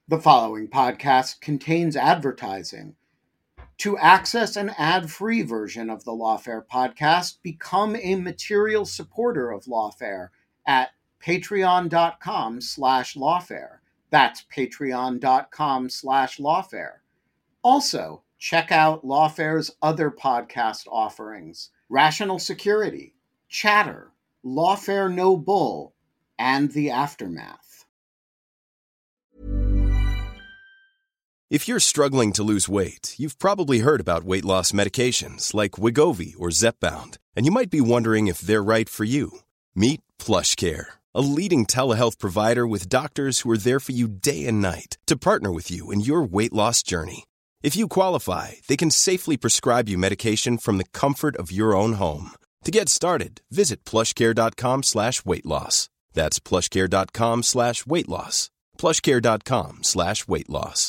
The following podcast contains advertising. To access an ad-free version of the Lawfare podcast, become a material supporter of Lawfare at patreon.com/lawfare. That's patreon.com/lawfare. Also, check out Lawfare's other podcast offerings: Rational Security, Chatter, Lawfare No Bull, and The Aftermath. If you're struggling to lose weight, you've probably heard about weight loss medications like Wegovy or Zepbound, and you might be wondering if they're right for you. Meet PlushCare, a leading telehealth provider with doctors who are there for you day and night to partner with you in your weight loss journey. If you qualify, they can safely prescribe you medication from the comfort of your own home. To get started, visit plushcare.com/weightloss. That's plushcare.com/weightloss. plushcare.com/weightloss.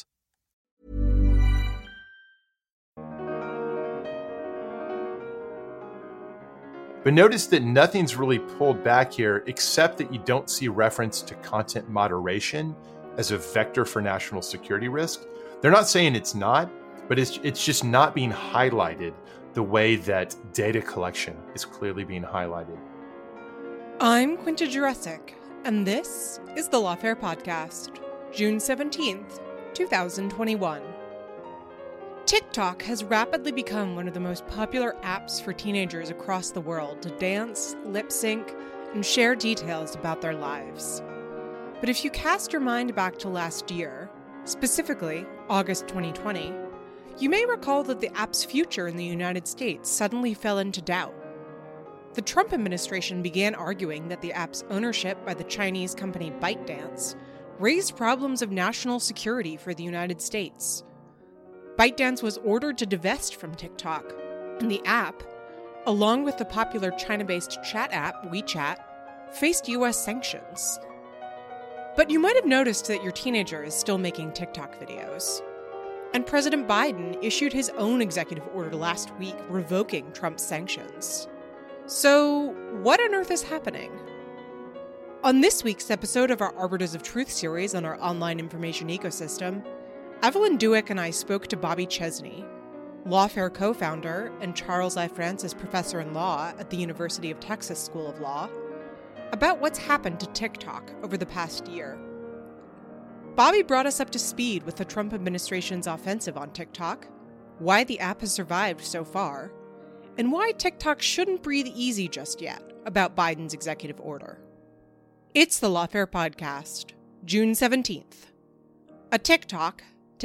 But notice that nothing's really pulled back here except that you don't see reference to content moderation as a vector for national security risk. They're not saying it's not, but it's just not being highlighted the way that data collection is clearly being highlighted. I'm Quinta Jurecic, and this is the Lawfare Podcast, June 17th, 2021. TikTok has rapidly become one of the most popular apps for teenagers across the world to dance, lip sync, and share details about their lives. But if you cast your mind back to last year, specifically August 2020, you may recall that the app's future in the United States suddenly fell into doubt. The Trump administration began arguing that the app's ownership by the Chinese company ByteDance raised problems of national security for the United States. ByteDance was ordered to divest from TikTok, and the app, along with the popular China-based chat app WeChat, faced US sanctions. But you might have noticed that your teenager is still making TikTok videos. And President Biden issued his own executive order last week revoking Trump's sanctions. So, what on earth is happening? On this week's episode of our Arbiters of Truth series on our online information ecosystem, Evelyn Douek and I spoke to Bobby Chesney, Lawfare co-founder and Charles I. Francis Professor in Law at the University of Texas School of Law, about what's happened to TikTok over the past year. Bobby brought us up to speed with the Trump administration's offensive on TikTok, why the app has survived so far, and why TikTok shouldn't breathe easy just yet about Biden's executive order. It's the Lawfare Podcast, June 17th. A TikTok.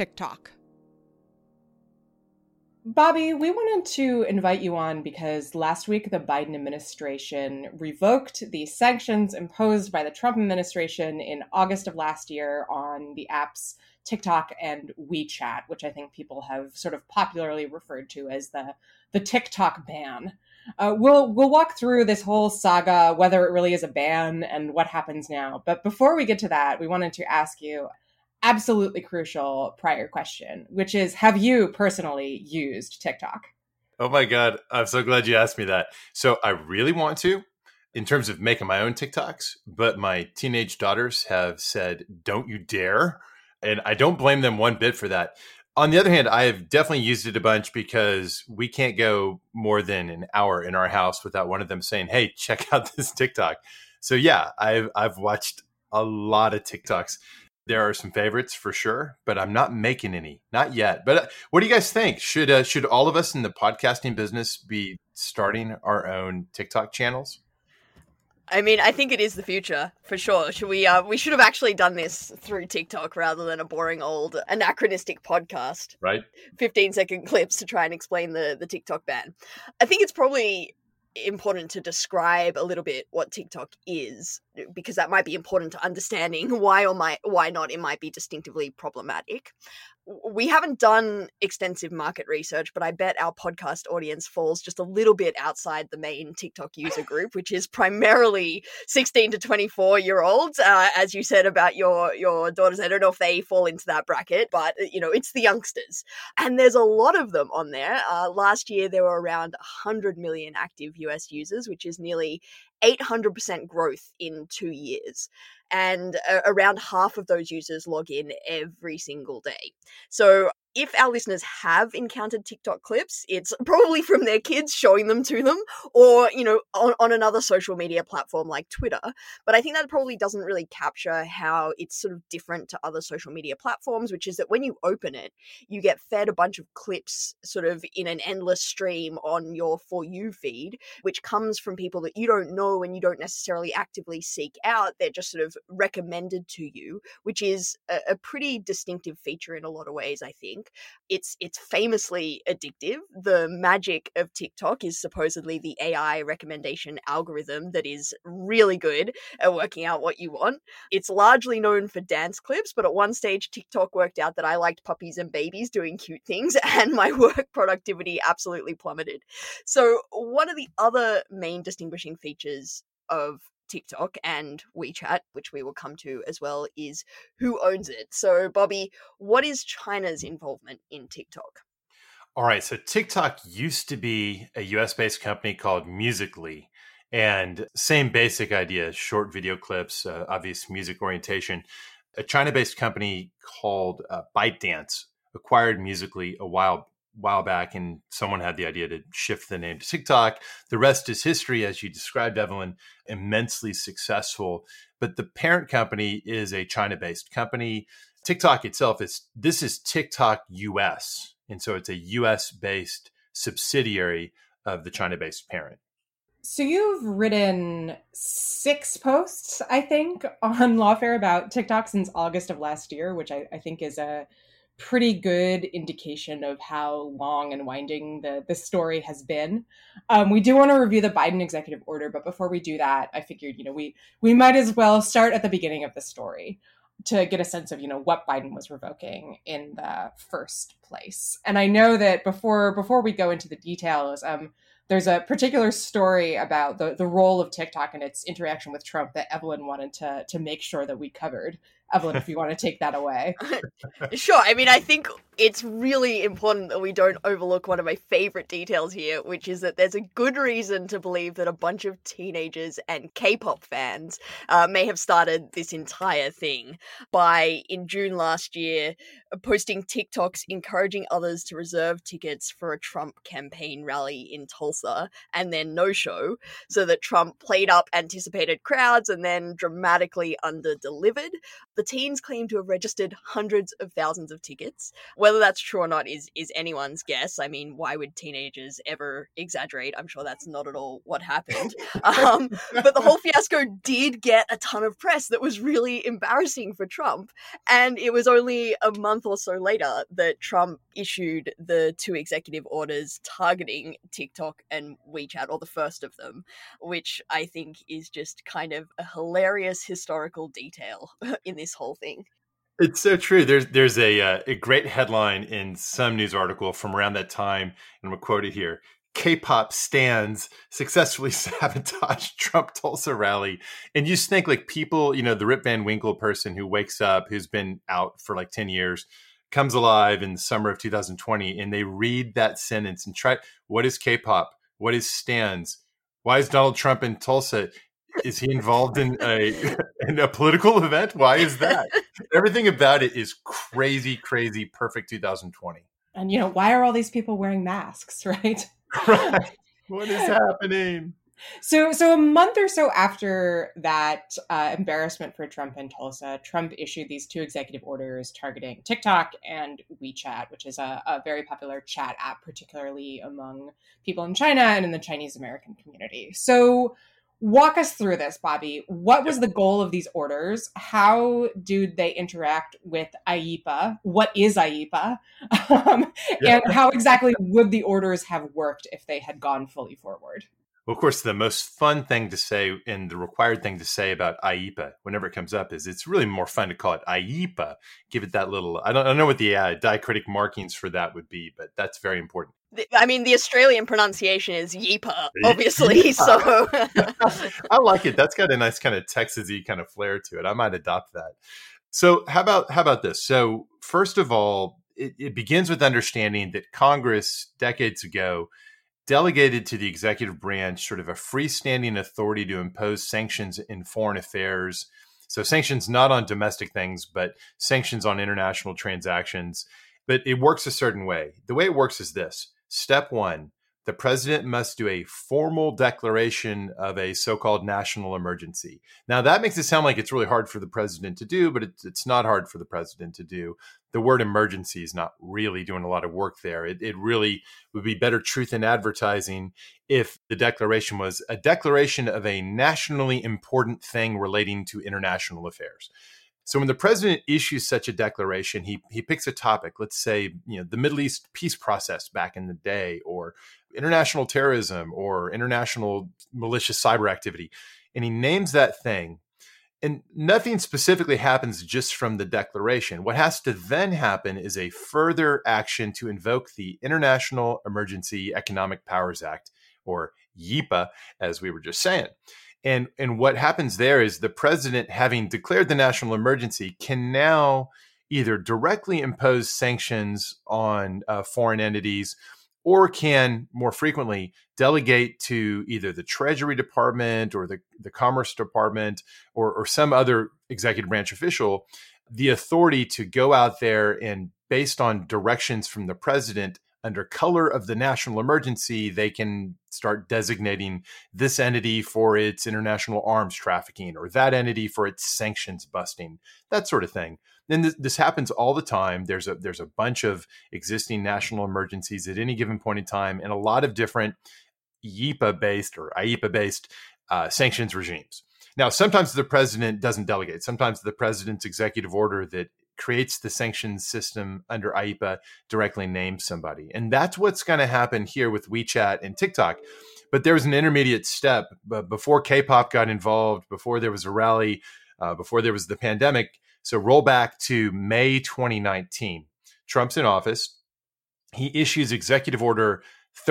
Bobby, we wanted to invite you on because last week the Biden administration revoked the sanctions imposed by the Trump administration in August of last year on the apps TikTok and WeChat, which I think people have sort of popularly referred to as the TikTok ban. We'll walk through this whole saga, whether it really is a ban and what happens now. But before we get to that, we wanted to ask you absolutely crucial prior question, which is, have you personally used TikTok? Oh my God, I'm so glad you asked me that. So I really want to, in terms of making my own TikToks, but my teenage daughters have said, don't you dare. And I don't blame them one bit for that. On the other hand, I have definitely used it a bunch because we can't go more than an hour in our house without one of them saying, hey, check out this TikTok. So yeah, I've watched a lot of TikToks. There are some favorites for sure, but I'm not making any, not yet. But what do you guys think? Should all of us in the podcasting business be starting our own TikTok channels? I mean, I think it is the future, for sure. Should we should have actually done this through TikTok rather than a boring old anachronistic podcast. Right. 15-second clips to try and explain the TikTok ban. I think it's probably important to describe a little bit what TikTok is, because that might be important to understanding why not it might be distinctively problematic. We haven't done extensive market research, but I bet our podcast audience falls just a little bit outside the main TikTok user group, which is primarily 16 to 24-year-olds. As you said about your daughters, I don't know if they fall into that bracket, but it's the youngsters. And there's a lot of them on there. Last year, there were around 100 million active US users, which is nearly 800% growth in 2 years. And around half of those users log in every single day. So if our listeners have encountered TikTok clips, it's probably from their kids showing them to them, or, on another social media platform like Twitter. But I think that probably doesn't really capture how it's sort of different to other social media platforms, which is that when you open it, you get fed a bunch of clips sort of in an endless stream on your For You feed, which comes from people that you don't know and you don't necessarily actively seek out. They're just sort of recommended to you, which is a pretty distinctive feature in a lot of ways, I think. It's famously addictive. The magic of TikTok is supposedly the AI recommendation algorithm that is really good at working out what you want. It's largely known for dance clips, but at one stage TikTok worked out that I liked puppies and babies doing cute things, and my work productivity absolutely plummeted. So one of the other main distinguishing features of TikTok and WeChat, which we will come to as well, is who owns it. So, Bobby, what is China's involvement in TikTok? All right. So TikTok used to be a US-based company called Musical.ly. And same basic idea, short video clips, obvious music orientation. A China-based company called ByteDance acquired Musical.ly a while back, and someone had the idea to shift the name to TikTok. The rest is history, as you described, Evelyn, immensely successful. But the parent company is a China-based company. TikTok itself this is TikTok US. And so it's a US-based subsidiary of the China-based parent. So you've written 6 posts, I think, on Lawfare about TikTok since August of last year, which I think is a pretty good indication of how long and winding the story has been. We do want to review the Biden executive order, but before we do that, I figured, we might as well start at the beginning of the story to get a sense of, what Biden was revoking in the first place. And I know that before we go into the details, there's a particular story about the role of TikTok and its interaction with Trump that Evelyn wanted to make sure that we covered. Evelyn, if you want to take that away. Sure. I mean, I think it's really important that we don't overlook one of my favorite details here, which is that there's a good reason to believe that a bunch of teenagers and K-pop fans may have started this entire thing by, in June last year, posting TikToks encouraging others to reserve tickets for a Trump campaign rally in Tulsa and then no-show, so that Trump played up anticipated crowds and then dramatically under-delivered. The teens claim to have registered hundreds of thousands of tickets. Whether that's true or not is anyone's guess. I mean, why would teenagers ever exaggerate? I'm sure that's not at all what happened. But the whole fiasco did get a ton of press that was really embarrassing for Trump. And it was only a month or so later that Trump issued the 2 executive orders targeting TikTok and WeChat, or the first of them, which I think is just kind of a hilarious historical detail in this whole thing. It's so true. There's a great headline in some news article from around that time, and I'm going to quote it here. K-pop stans successfully sabotaged Trump Tulsa rally. And you just think like people, the Rip Van Winkle person who wakes up, who's been out for like 10 years, comes alive in the summer of 2020, and they read that sentence and try, what is K-pop? What is stans? Why is Donald Trump in Tulsa? Is he involved in a political event? Why is that? Everything about it is crazy, crazy, perfect 2020. And, why are all these people wearing masks, right? Right. What is happening? So a month or so after that embarrassment for Trump in Tulsa, Trump issued these 2 executive orders targeting TikTok and WeChat, which is a very popular chat app, particularly among people in China and in the Chinese American community. So walk us through this, Bobby. What was the goal of these orders? How do they interact with IEEPA? What is IEEPA? And how exactly would the orders have worked if they had gone fully forward? Well, of course, the most fun thing to say and the required thing to say about IEEPA, whenever it comes up, is it's really more fun to call it IEEPA. Give it that little, I don't know what the diacritic markings for that would be, but that's very important. I mean, the Australian pronunciation is Yeepa, obviously. Yeepa. So I like it. That's got a nice kind of Texas-y kind of flair to it. I might adopt that. So how about this? So first of all, it begins with understanding that Congress decades ago delegated to the executive branch sort of a freestanding authority to impose sanctions in foreign affairs. So sanctions not on domestic things, but sanctions on international transactions. But it works a certain way. The way it works is this. Step one, the president must do a formal declaration of a so-called national emergency. Now, that makes it sound like it's really hard for the president to do, but it's not hard for the president to do. The word emergency is not really doing a lot of work there. It really would be better truth in advertising if the declaration was a declaration of a nationally important thing relating to international affairs. So when the president issues such a declaration, he picks a topic, let's say, the Middle East peace process back in the day, or international terrorism, or international malicious cyber activity, and he names that thing. And nothing specifically happens just from the declaration. What has to then happen is a further action to invoke the International Emergency Economic Powers Act, or YEPA, as we were just saying. And what happens there is the president, having declared the national emergency, can now either directly impose sanctions on foreign entities, or can more frequently delegate to either the Treasury Department or the Commerce Department or some other executive branch official the authority to go out there and, based on directions from the president, under color of the national emergency, they can start designating this entity for its international arms trafficking, or that entity for its sanctions busting, that sort of thing. And this happens all the time. There's a bunch of existing national emergencies at any given point in time, and a lot of different YEPA-based or IEPA-based sanctions regimes. Now, sometimes the president doesn't delegate. Sometimes the president's executive order that creates the sanctions system under IEPA directly names somebody. And that's what's going to happen here with WeChat and TikTok. But there was an intermediate step before K-pop got involved, before there was a rally, before there was the pandemic. So roll back to May 2019. Trump's in office. He issues Executive Order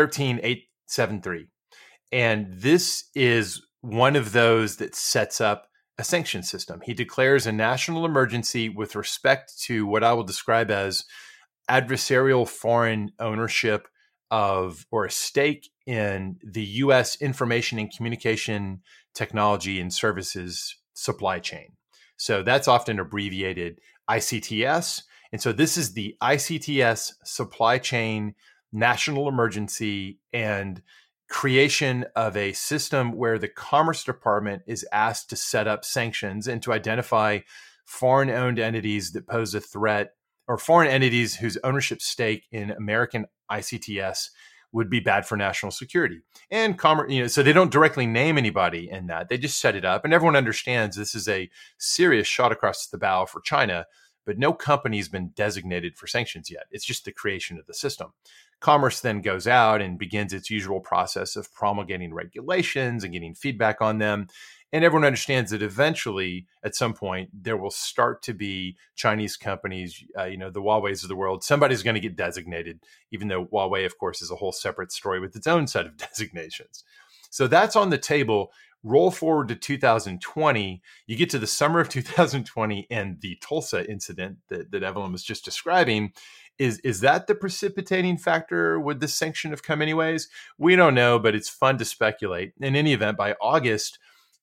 13873. And this is one of those that sets up a sanction system. He declares a national emergency with respect to what I will describe as adversarial foreign ownership of, or a stake in, the U.S. information and communication technology and services supply chain. So that's often abbreviated ICTS. And so this is the ICTS supply chain national emergency and creation of a system where the Commerce Department is asked to set up sanctions and to identify foreign-owned entities that pose a threat, or foreign entities whose ownership stake in American ICTS would be bad for national security. And commerce, so they don't directly name anybody in that. They just set it up, and everyone understands this is a serious shot across the bow for China, but no company's been designated for sanctions yet. It's just the creation of the system. Commerce then goes out and begins its usual process of promulgating regulations and getting feedback on them. And everyone understands that eventually, at some point, there will start to be Chinese companies, the Huawei's of the world. Somebody's going to get designated, even though Huawei, of course, is a whole separate story with its own set of designations. So that's on the table. Roll forward to 2020, you get to the summer of 2020 and the Tulsa incident that Evelyn was just describing. Is that the precipitating factor? Would this sanction have come anyways? We don't know, but it's fun to speculate. In any event, by August,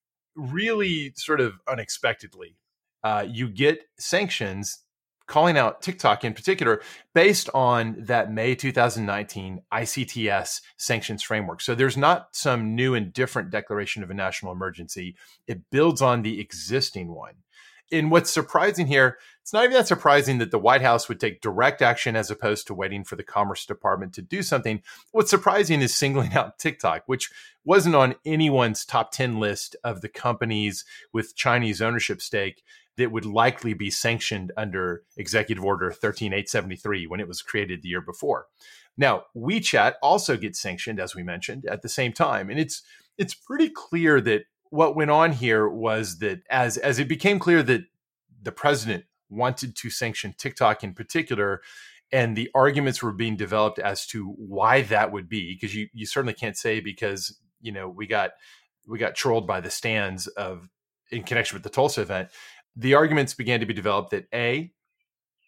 really sort of unexpectedly, you get sanctions calling out TikTok in particular based on that May 2019 ICTS sanctions framework. So there's not some new and different declaration of a national emergency. It builds on the existing one. And what's surprising here, it's not even that surprising that the White House would take direct action as opposed to waiting for the Commerce Department to do something. What's surprising is singling out TikTok, which wasn't on anyone's top 10 list of the companies with Chinese ownership stake that would likely be sanctioned under Executive Order 13873 when it was created the year before. Now, WeChat also gets sanctioned, as we mentioned, at the same time. And it's pretty clear that what went on here was that as it became clear that the president wanted to sanction TikTok in particular, and the arguments were being developed as to why that would be, because you certainly can't say because we got trolled by the stands in connection with the Tulsa event. The arguments began to be developed that A,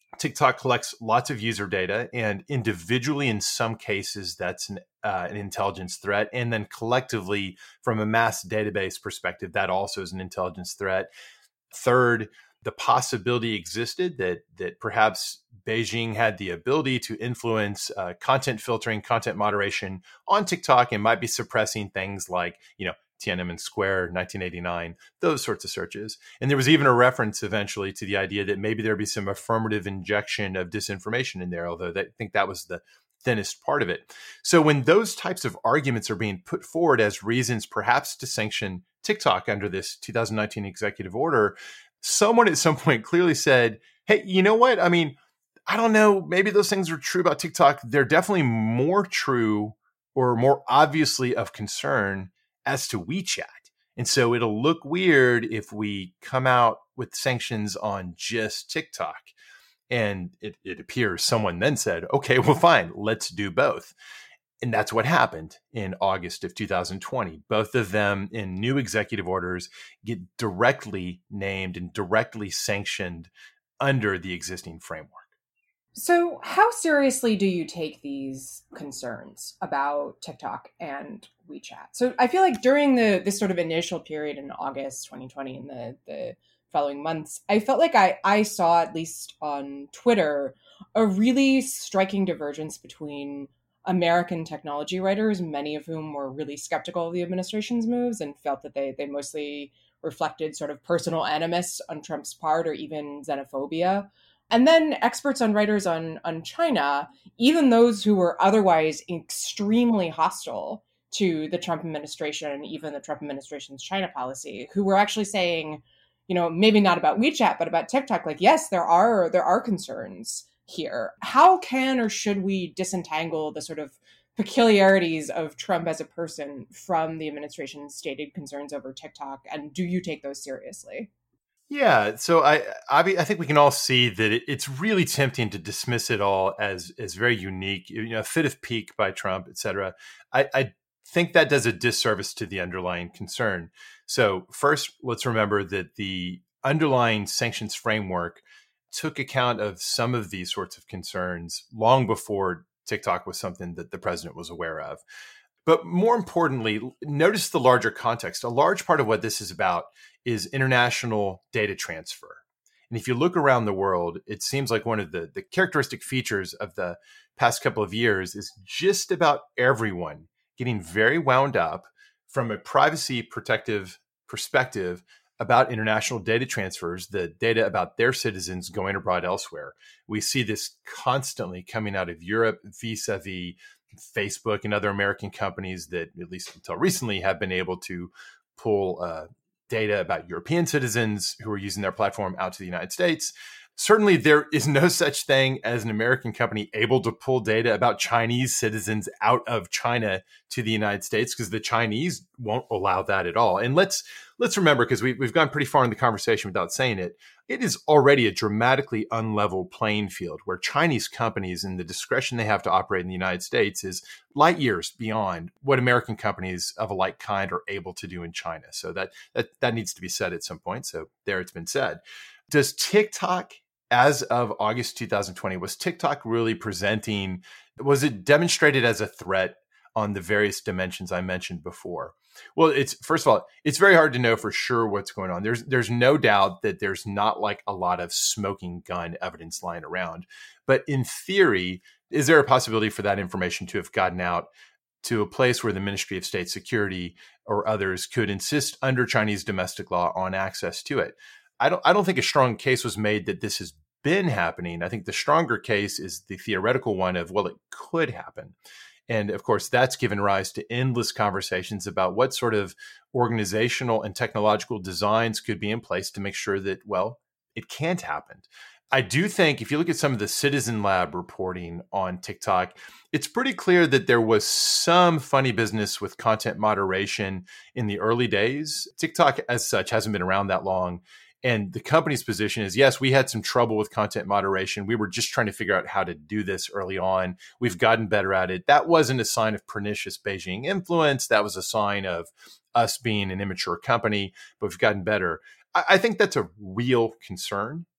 TikTok collects lots of user data, and individually, in some cases, that's an intelligence threat. And then collectively, from a mass database perspective, that also is an intelligence threat. Third, the possibility existed that perhaps Beijing had the ability to influence content filtering, content moderation on TikTok, and might be suppressing things like, Tiananmen Square, 1989, those sorts of searches. And there was even a reference eventually to the idea that maybe there'd be some affirmative injection of disinformation in there, although I think that was the thinnest part of it. So when those types of arguments are being put forward as reasons perhaps to sanction TikTok under this 2019 executive order, someone at some point clearly said, hey, you know what? I mean, I don't know, maybe those things are true about TikTok. They're definitely more true or more obviously of concern as to WeChat. And so it'll look weird if we come out with sanctions on just TikTok. And it appears someone then said, okay, well, fine, let's do both. And that's what happened in August of 2020. Both of them in new executive orders get directly named and directly sanctioned under the existing framework. So how seriously do you take these concerns about TikTok and WeChat? So I feel like during this sort of initial period in August 2020 and the following months, I felt like I saw, at least on Twitter, a really striking divergence between American technology writers, many of whom were really skeptical of the administration's moves and felt that they mostly reflected sort of personal animus on Trump's part or even xenophobia. And then experts on writers on China, even those who were otherwise extremely hostile to the Trump administration and even the Trump administration's China policy, who were actually saying, maybe not about WeChat, but about TikTok, like, yes, there are concerns here. How can or should we disentangle the sort of peculiarities of Trump as a person from the administration's stated concerns over TikTok? And do you take those seriously? Yeah, so I think we can all see that it's really tempting to dismiss it all as very unique, a fit of pique by Trump, et cetera. I think that does a disservice to the underlying concern. So first, let's remember that the underlying sanctions framework took account of some of these sorts of concerns long before TikTok was something that the president was aware of. But more importantly, notice the larger context. A large part of what this is about is international data transfer. And if you look around the world, it seems like one of the characteristic features of the past couple of years is just about everyone getting very wound up from a privacy protective perspective about international data transfers, the data about their citizens going abroad elsewhere. We see this constantly coming out of Europe vis-a-vis Facebook and other American companies that, at least until recently, have been able to pull data about European citizens who are using their platform out to the United States. Certainly, there is no such thing as an American company able to pull data about Chinese citizens out of China to the United States, because the Chinese won't allow that at all. And let's remember, because we've gone pretty far in the conversation without saying it, it is already a dramatically unlevel playing field where Chinese companies and the discretion they have to operate in the United States is light years beyond what American companies of a like kind are able to do in China. So that needs to be said at some point. So there, it's been said. Does TikTok, as of August 2020, was TikTok really presenting, was it demonstrated as a threat on the various dimensions I mentioned before? Well, first of all, it's very hard to know for sure what's going on. There's no doubt that there's not like a lot of smoking gun evidence lying around. But in theory, is there a possibility for that information to have gotten out to a place where the Ministry of State Security or others could insist under Chinese domestic law on access to it? I don't think a strong case was made that this has been happening. I think the stronger case is the theoretical one of, well, it could happen. And of course, that's given rise to endless conversations about what sort of organizational and technological designs could be in place to make sure that, well, it can't happen. I do think if you look at some of the Citizen Lab reporting on TikTok, it's pretty clear that there was some funny business with content moderation in the early days. TikTok as such hasn't been around that long. And the company's position is, yes, we had some trouble with content moderation. We were just trying to figure out how to do this early on. We've gotten better at it. That wasn't a sign of pernicious Beijing influence. That was a sign of us being an immature company, but we've gotten better. I think that's a real concern.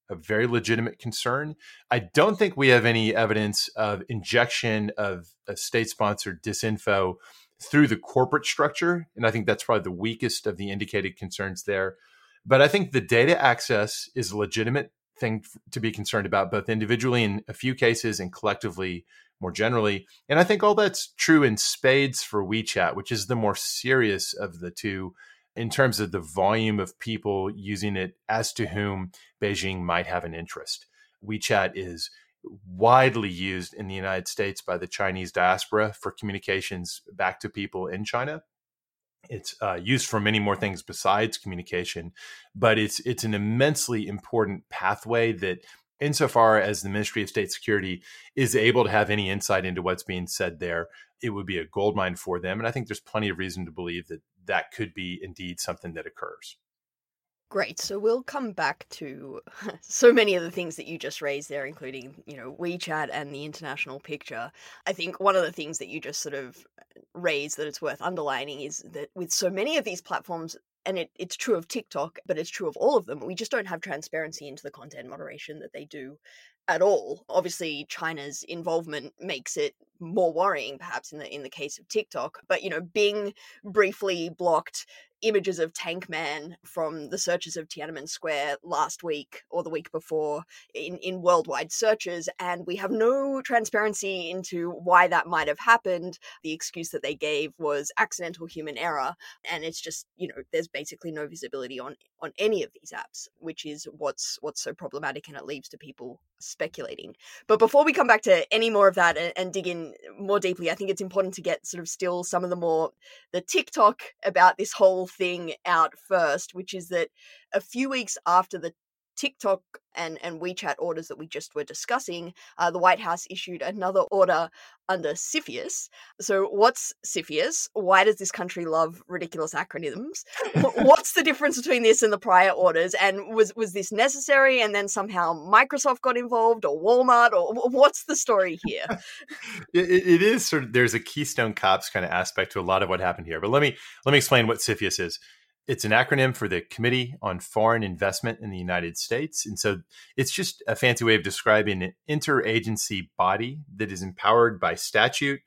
a very legitimate concern. I don't think we have any evidence of injection of a state-sponsored disinfo through the corporate structure. And I think that's probably the weakest of the indicated concerns there. But I think the data access is a legitimate thing to be concerned about, both individually in a few cases and collectively more generally. And I think all that's true in spades for WeChat, which is the more serious of the two in terms of the volume of people using it as to whom Beijing might have an interest. WeChat is widely used in the United States by the Chinese diaspora for communications back to people in China. It's used for many more things besides communication, but it's an immensely important pathway that, insofar as the Ministry of State Security is able to have any insight into what's being said there, it would be a goldmine for them. And I think there's plenty of reason to believe that that could be indeed something that occurs. Great. So we'll come back to so many of the things that you just raised there, including, WeChat and the international picture. I think one of the things that you just sort of raised that it's worth underlining is that with so many of these platforms, and it's true of TikTok, but it's true of all of them, we just don't have transparency into the content moderation that they do at all. Obviously, China's involvement makes it more worrying, perhaps in the case of TikTok. But Bing briefly blocked images of Tank Man from the searches of Tiananmen Square last week or the week before in worldwide searches, and we have no transparency into why that might have happened. The excuse that they gave was accidental human error, and it's just, there's basically no visibility on any of these apps, which is what's so problematic, and it leaves to people speculating. But before we come back to any more of that and dig in more deeply, I think it's important to get sort of still some of the TikTok about this whole thing out first, which is that a few weeks after the TikTok and WeChat orders that we just were discussing, the White House issued another order under CFIUS. So what's CFIUS? Why does this country love ridiculous acronyms? What's the difference between this and the prior orders? And was this necessary? And then somehow Microsoft got involved, or Walmart, or what's the story here? It is sort of, there's a Keystone Cops kind of aspect to a lot of what happened here. But let me explain what CFIUS is. It's an acronym for the Committee on Foreign Investment in the United States. And so it's just a fancy way of describing an interagency body that is empowered by statute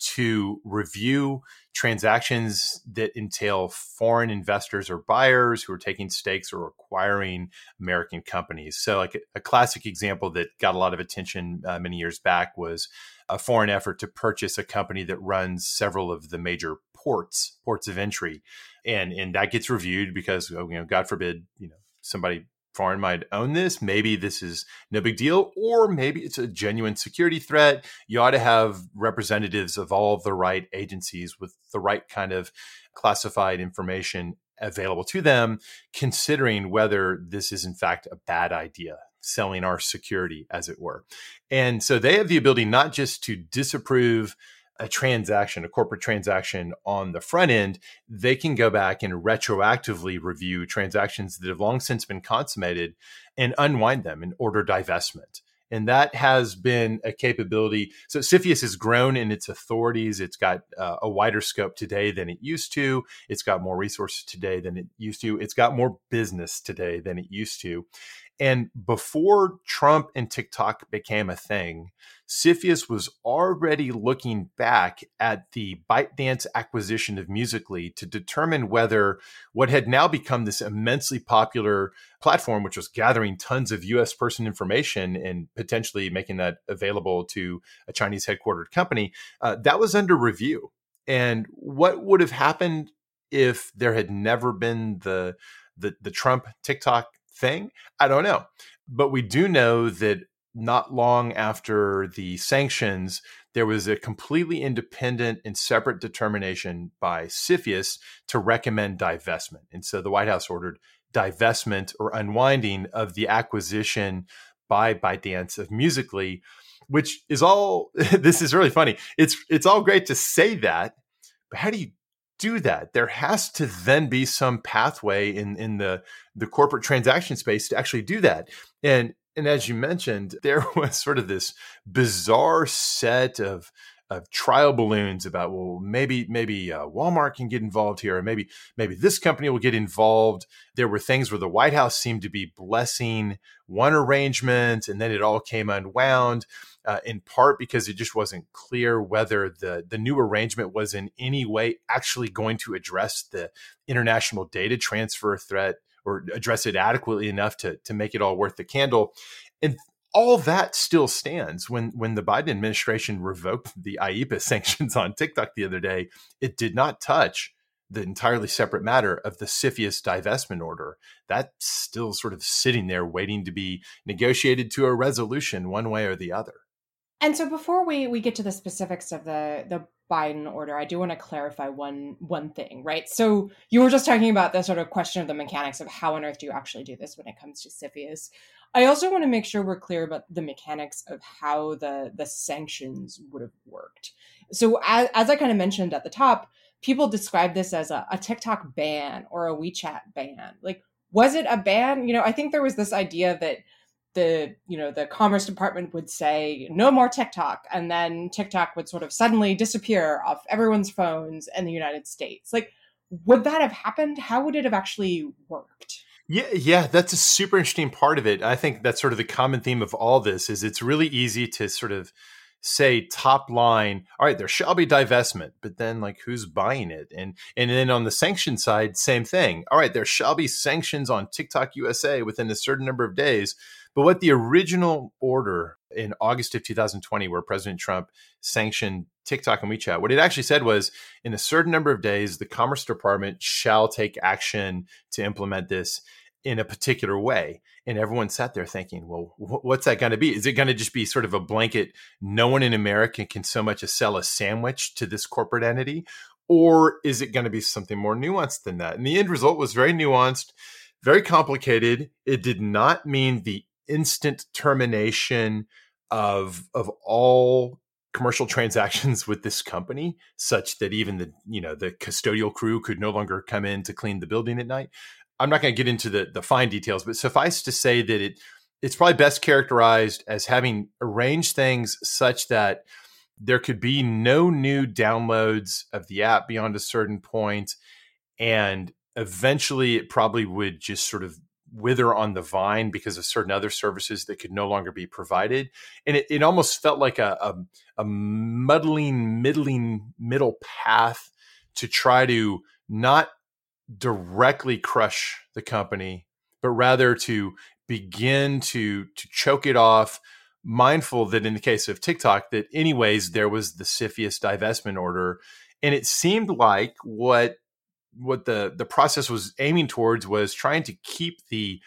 to review transactions that entail foreign investors or buyers who are taking stakes or acquiring American companies. So like a classic example that got a lot of attention many years back was a foreign effort to purchase a company that runs several of the major ports of entry. And that gets reviewed because, God forbid, somebody foreign might own this. Maybe this is no big deal, or maybe it's a genuine security threat. You ought to have representatives of all of the right agencies with the right kind of classified information available to them, considering whether this is in fact a bad idea, selling our security, as it were. And so they have the ability not just to disapprove a transaction, a corporate transaction on the front end, they can go back and retroactively review transactions that have long since been consummated and unwind them and order divestment. And that has been a capability. So CFIUS has grown in its authorities. It's got a wider scope today than it used to. It's got more resources today than it used to. It's got more business today than it used to. And before Trump and TikTok became a thing, CFIUS was already looking back at the ByteDance acquisition of Musical.ly to determine whether what had now become this immensely popular platform, which was gathering tons of U.S. person information and potentially making that available to a Chinese headquartered company, that was under review. And what would have happened if there had never been the Trump TikTok thing? I don't know. But we do know that not long after the sanctions, there was a completely independent and separate determination by CFIUS to recommend divestment. And so the White House ordered divestment or unwinding of the acquisition by ByteDance of Musical.ly, which is all, this is really funny. It's all great to say that, but how do you do that? There has to then be some pathway in the corporate transaction space to actually do that. And as you mentioned, there was sort of this bizarre set of trial balloons about, well, maybe Walmart can get involved here, or maybe this company will get involved. There were things where the White House seemed to be blessing one arrangement, and then it all came unwound, in part because it just wasn't clear whether the new arrangement was in any way actually going to address the international data transfer threat or address it adequately enough to make it all worth the candle. And all that still stands. When the Biden administration revoked the IEEPA sanctions on TikTok the other day, it did not touch the entirely separate matter of the CFIUS divestment order. That's still sort of sitting there waiting to be negotiated to a resolution one way or the other. And so before we get to the specifics of the Biden order, I do want to clarify one thing, right? So you were just talking about the sort of question of the mechanics of how on earth do you actually do this when it comes to CFIUS. I also want to make sure we're clear about the mechanics of how the sanctions would have worked. So as I kind of mentioned at the top, people describe this as a TikTok ban or a WeChat ban. Like, was it a ban? I think there was this idea that the Commerce Department would say no more TikTok, and then TikTok would sort of suddenly disappear off everyone's phones in the United States. Like, would that have happened? How would it have actually worked? Yeah, that's a super interesting part of it. I think that's sort of the common theme of all this is it's really easy to sort of say top line, all right, there shall be divestment, but then like who's buying it? And then on the sanction side, same thing. All right, there shall be sanctions on TikTok USA within a certain number of days. But what the original order in August of 2020, where President Trump sanctioned TikTok and WeChat, what it actually said was in a certain number of days, the Commerce Department shall take action to implement this in a particular way. And everyone sat there thinking, well, what's that going to be? Is it going to just be sort of a blanket, no one in America can so much as sell a sandwich to this corporate entity? Or is it going to be something more nuanced than that? And the end result was very nuanced, very complicated. It did not mean the instant termination of all commercial transactions with this company, such that even the custodial crew could no longer come in to clean the building at night. I'm not going to get into the fine details, but suffice to say that it's probably best characterized as having arranged things such that there could be no new downloads of the app beyond a certain point, and eventually it probably would just sort of wither on the vine because of certain other services that could no longer be provided. And it almost felt like a middling middle path to try to not directly crush the company, but rather to begin to choke it off, mindful that in the case of TikTok, that anyways, there was the CFIUS divestment order. And it seemed like what the process was aiming towards was trying to keep the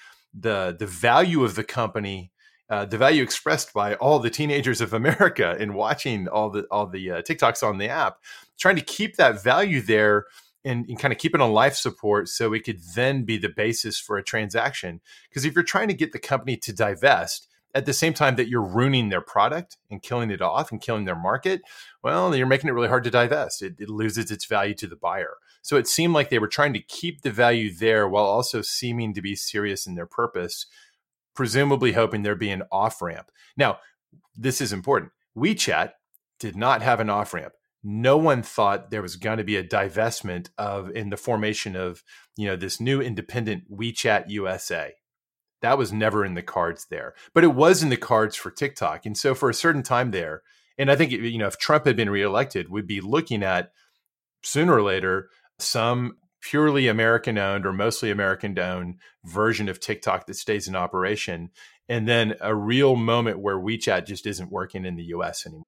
value of the company, the value expressed by all the teenagers of America in watching all the TikToks on the app, trying to keep that value there and kind of keep it on life support so it could then be the basis for a transaction. Because if you're trying to get the company to divest at the same time that you're ruining their product and killing it off and killing their market, well, you're making it really hard to divest. It loses its value to the buyer. So it seemed like they were trying to keep the value there while also seeming to be serious in their purpose, presumably hoping there'd be an off-ramp. Now, this is important. WeChat did not have an off-ramp. No one thought there was going to be a divestment in the formation of, this new independent WeChat USA. That was never in the cards there, but it was in the cards for TikTok. And so for a certain time there, and I think, if Trump had been reelected, we'd be looking at sooner or later some purely American owned or mostly American owned version of TikTok that stays in operation. And then a real moment where WeChat just isn't working in the US anymore.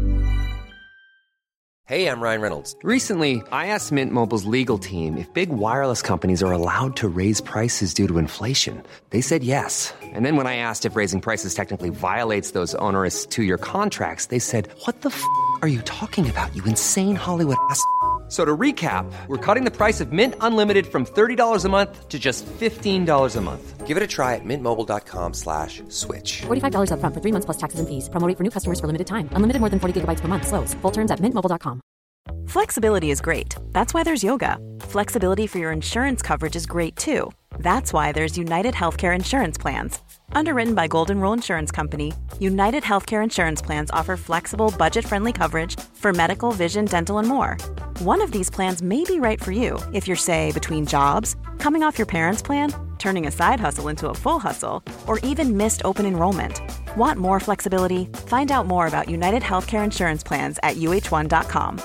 Hey, I'm Ryan Reynolds. Recently, I asked Mint Mobile's legal team if big wireless companies are allowed to raise prices due to inflation. They said yes. And then when I asked if raising prices technically violates those onerous 2-year contracts, they said, "What the f*** are you talking about, you insane Hollywood ass?" So to recap, we're cutting the price of Mint Unlimited from $30 a month to just $15 a month. Give it a try at mintmobile.com/switch. $45 up front for 3 months plus taxes and fees. Promo rate for new customers for limited time. Unlimited more than 40 gigabytes per month. Slows full terms at mintmobile.com. Flexibility is great. That's why there's yoga. Flexibility for your insurance coverage is great too. That's why there's United Healthcare Insurance Plans. Underwritten by Golden Rule Insurance Company, United Healthcare Insurance Plans offer flexible, budget-friendly coverage for medical, vision, dental, and more. One of these plans may be right for you if you're, say, between jobs, coming off your parents' plan, turning a side hustle into a full hustle, or even missed open enrollment. Want more flexibility? Find out more about United Healthcare Insurance Plans at uh1.com.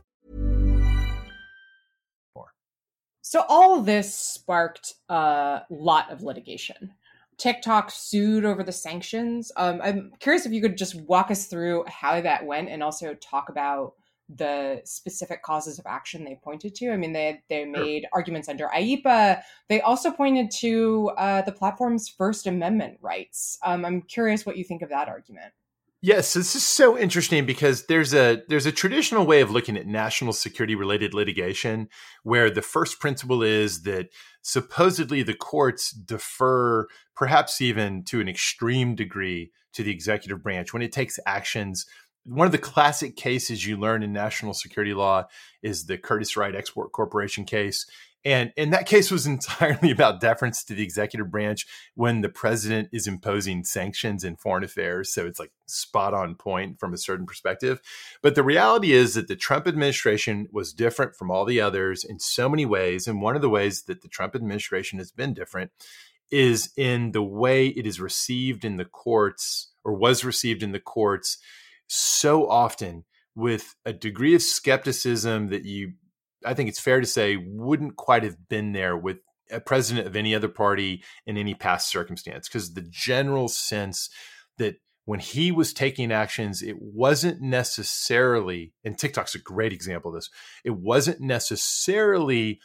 So all of this sparked a lot of litigation. TikTok sued over the sanctions. I'm curious if you could just walk us through how that went and also talk about the specific causes of action they pointed to. I mean, they made arguments under IEEPA. They also pointed to the platform's First Amendment rights. I'm curious what you think of that argument. Yes, this is so interesting because there's a traditional way of looking at national security related litigation where the first principle is that supposedly the courts defer, perhaps even to an extreme degree, to the executive branch when it takes actions. One of the classic cases you learn in national security law is the Curtiss-Wright Export Corporation case. And that case was entirely about deference to the executive branch when the president is imposing sanctions in foreign affairs. So it's like spot on point from a certain perspective. But the reality is that the Trump administration was different from all the others in so many ways. And one of the ways that the Trump administration has been different is in the way it is received in the courts, or was received in the courts so often with a degree of skepticism that I think it's fair to say, wouldn't quite have been there with a president of any other party in any past circumstance. Because the general sense that when he was taking actions, it wasn't necessarily, and TikTok's a great example of this, it wasn't necessarily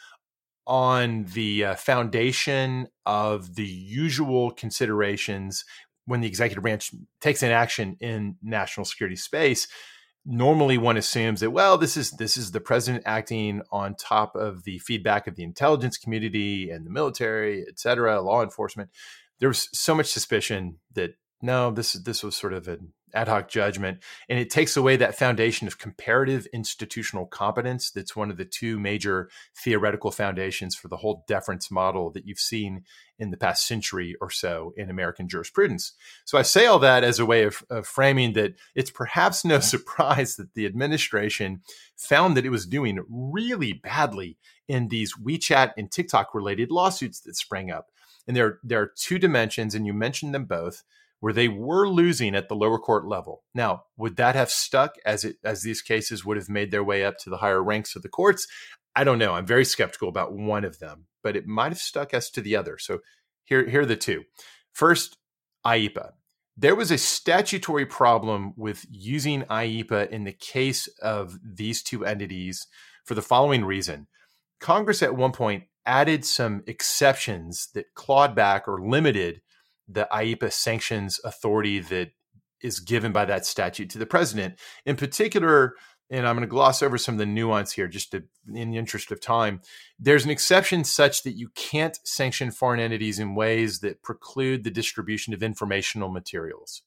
on the foundation of the usual considerations when the executive branch takes an action in national security space. Normally one assumes that, well, this is the president acting on top of the feedback of the intelligence community and the military, et cetera, law enforcement. There was so much suspicion that, no, this was sort of an ad hoc judgment. And it takes away that foundation of comparative institutional competence that's one of the two major theoretical foundations for the whole deference model that you've seen in the past century or so in American jurisprudence. So I say all that as a way of framing that it's perhaps no surprise that the administration found that it was doing really badly in these WeChat and TikTok related lawsuits that sprang up. And there are two dimensions, and you mentioned them both, where they were losing at the lower court level. Now, would that have stuck as these cases would have made their way up to the higher ranks of the courts? I don't know. I'm very skeptical about one of them, but it might have stuck as to the other. So here are the two. First, IEEPA. There was a statutory problem with using IEEPA in the case of these two entities for the following reason. Congress at one point added some exceptions that clawed back or limited the IEEPA sanctions authority that is given by that statute to the president. In particular, and I'm going to gloss over some of the nuance here just in the interest of time, there's an exception such that you can't sanction foreign entities in ways that preclude the distribution of informational materials.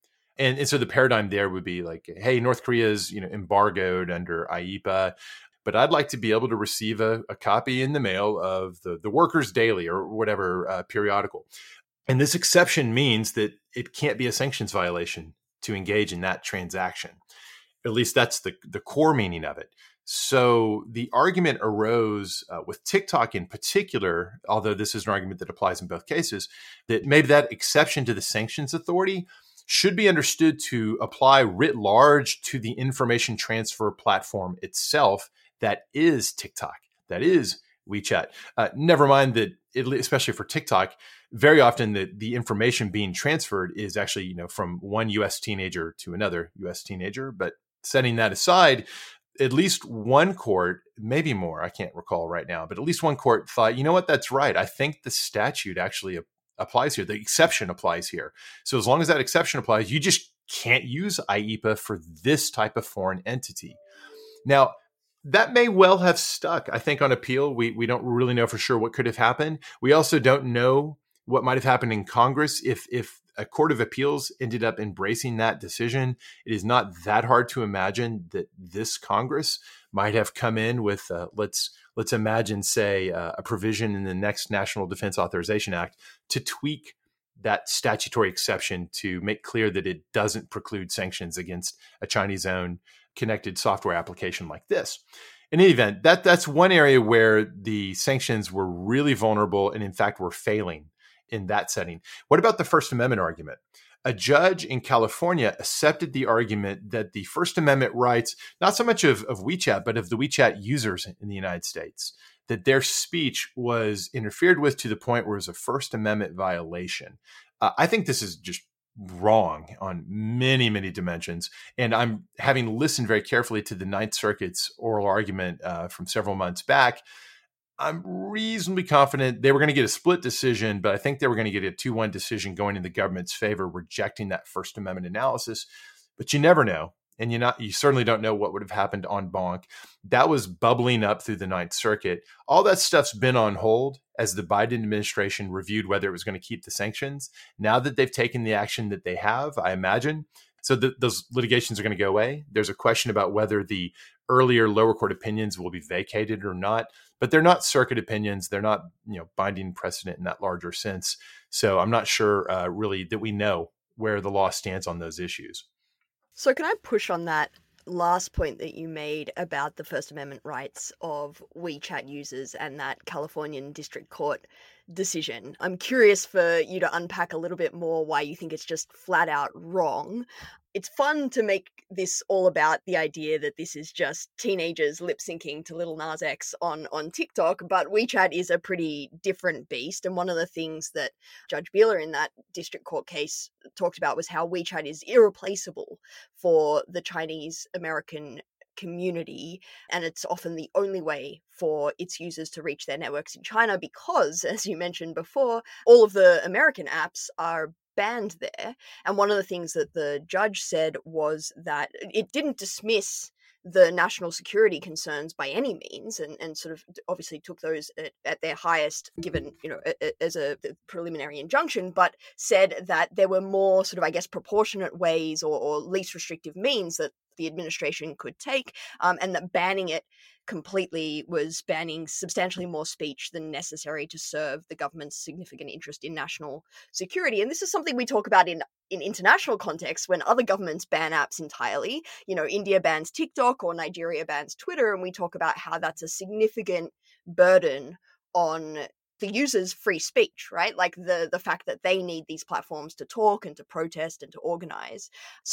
And so the paradigm there would be like, hey, North Korea is embargoed under IEEPA, but I'd like to be able to receive a copy in the mail of the Workers' Daily or whatever periodical. And this exception means that it can't be a sanctions violation to engage in that transaction. At least that's the core meaning of it. So the argument arose with TikTok in particular, although this is an argument that applies in both cases, that maybe that exception to the sanctions authority should be understood to apply writ large to the information transfer platform itself that is TikTok, that is WeChat. Never mind that, especially for TikTok, very often the information being transferred is actually, from one U.S. teenager to another U.S. teenager. But setting that aside, at least one court, maybe more, I can't recall right now, but at least one court thought, you know what, that's right. I think the statute actually applies here. The exception applies here. So as long as that exception applies, you just can't use IEEPA for this type of foreign entity. Now, that may well have stuck. I think on appeal, we don't really know for sure what could have happened. We also don't know what might have happened in Congress if a court of appeals ended up embracing that decision. It is not that hard to imagine that this Congress might have come in with, let's imagine, say, a provision in the next National Defense Authorization Act to tweak that statutory exception to make clear that it doesn't preclude sanctions against a Chinese-owned connected software application like this. In any event, that's one area where the sanctions were really vulnerable and in fact were failing in that setting. What about the First Amendment argument? A judge in California accepted the argument that the First Amendment rights, not so much of WeChat, but of the WeChat users in the United States, that their speech was interfered with to the point where it was a First Amendment violation. I think this is just wrong on many, many dimensions. And I'm having listened very carefully to the Ninth Circuit's oral argument from several months back. I'm reasonably confident they were going to get a split decision, but I think they were going to get a 2-1 decision going in the government's favor, rejecting that First Amendment analysis. But you never know. And you certainly don't know what would have happened en banc. That was bubbling up through the Ninth Circuit. All that stuff's been on hold as the Biden administration reviewed whether it was going to keep the sanctions. Now that they've taken the action that they have, I imagine, so those litigations are going to go away. There's a question about whether the earlier lower court opinions will be vacated or not, but they're not circuit opinions. They're not, binding precedent in that larger sense. So I'm not sure really that we know where the law stands on those issues. So can I push on that last point that you made about the First Amendment rights of WeChat users and that Californian District Court decision? I'm curious for you to unpack a little bit more why you think it's just flat out wrong. It's fun to make this all about the idea that this is just teenagers lip syncing to Lil Nas X on TikTok, but WeChat is a pretty different beast. And one of the things that Judge Beeler in that district court case talked about was how WeChat is irreplaceable for the Chinese American community, and it's often the only way for its users to reach their networks in China because, as you mentioned before, all of the American apps are banned there. And one of the things that the judge said was that it didn't dismiss the national security concerns by any means, and sort of obviously took those at their highest, given, as a preliminary injunction, but said that there were more sort of, I guess, proportionate ways or least restrictive means that the administration could take, and that banning it completely was banning substantially more speech than necessary to serve the government's significant interest in national security. And this is something we talk about in international contexts when other governments ban apps entirely. India bans TikTok or Nigeria bans Twitter, and we talk about how that's a significant burden on the users' free speech, right? Like the fact that they need these platforms to talk and to protest and to organize.